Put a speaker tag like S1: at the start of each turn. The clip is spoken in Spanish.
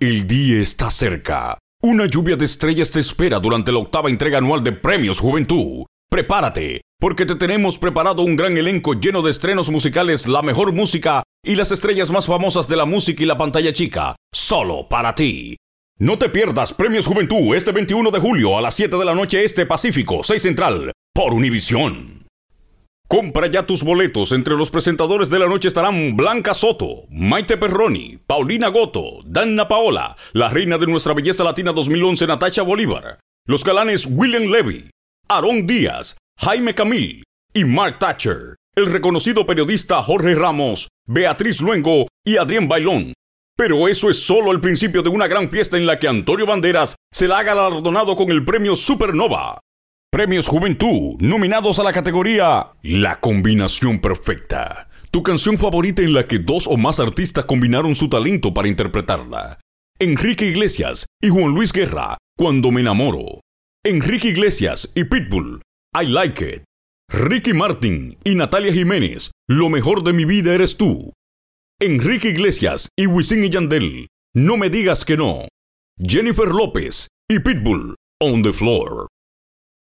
S1: El día está cerca. Una lluvia de estrellas te espera durante la 8ª entrega anual de Premios Juventud. Prepárate, porque te tenemos preparado un gran elenco lleno de estrenos musicales, la mejor música y las estrellas más famosas de la música y la pantalla chica, solo para ti. No te pierdas Premios Juventud este 21 de julio a las 7 de la noche este Pacífico, 6 Central, por Univisión. Compra ya tus boletos. Entre los presentadores de la noche estarán Blanca Soto, Maite Perroni, Paulina Goto, Danna Paola, la reina de nuestra belleza latina 2011 Natasha Bolívar, los galanes William Levy, Aarón Díaz, Jaime Camil y Mark Thatcher, el reconocido periodista Jorge Ramos, Beatriz Luengo y Adrián Bailón. Pero eso es solo el principio de una gran fiesta en la que Antonio Banderas será galardonado con el premio Supernova. Premios Juventud, nominados a la categoría La Combinación Perfecta. Tu canción favorita en la que 2 o más artistas combinaron su talento para interpretarla. Enrique Iglesias y Juan Luis Guerra, Cuando me enamoro. Enrique Iglesias y Pitbull, I Like It. Ricky Martin y Natalia Jiménez, Lo mejor de mi vida eres tú. Enrique Iglesias y Wisin y Yandel, No me digas que no. Jennifer López y Pitbull, On the Floor.